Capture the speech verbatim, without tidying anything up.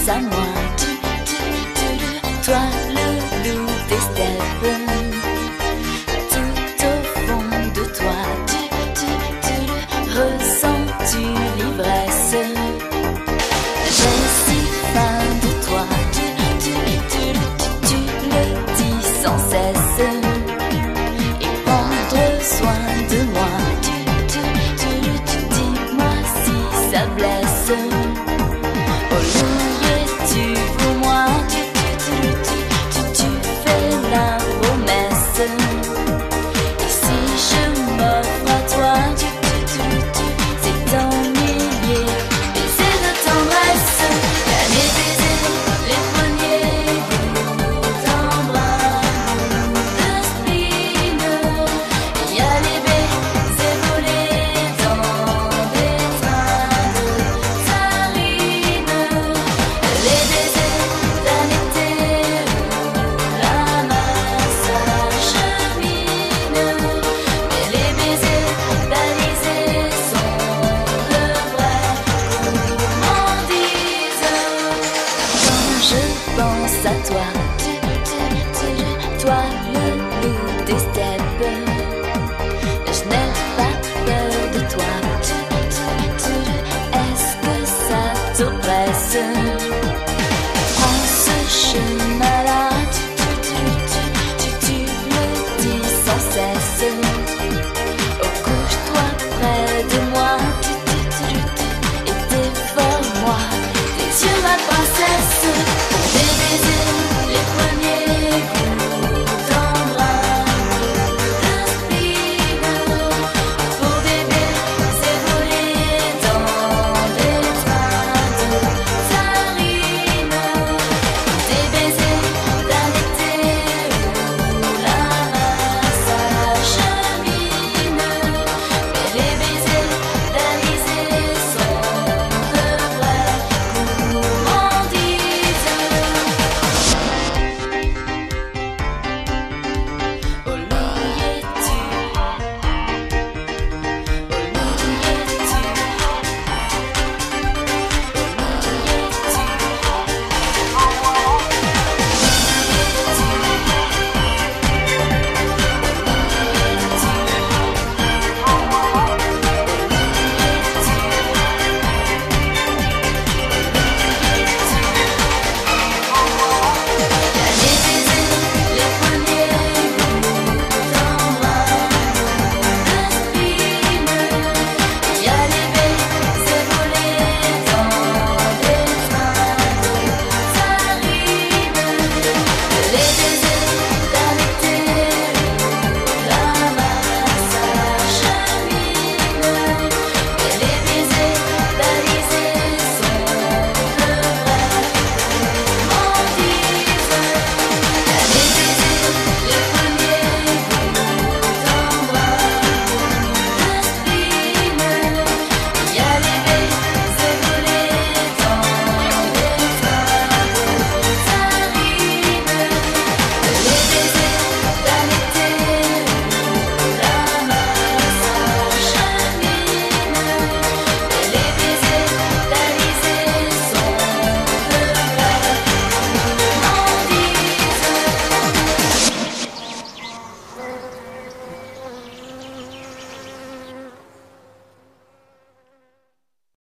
pense à moi. Tu, tu, tu, toi le loup des steppes. Tout au fond de toi, tu, tu, tu, ressens-tu l'ivresse? J'ai si faim de toi, tu, tu, tu, tu, tu le dis sans cesse. Et prendre soin de moi, tu, tu, tu, tu, dis-moi si ça blesse. Oh louis, es-tu pour moi? Tu, tu, tu, tu, tu, tu fais la promesse. Et si je m'offre à toi, tu, tu, tu, tu, c'est un millier baisers de tendresse. Y'a les baisers, les poignets, d'un bras, de spleen. Y'a les baisers volés dans des trains de farine. Les baisers d'un été où la masse chemine. Mais les baisers balisés sont de vraies gourmandises. Quand je pense à toi,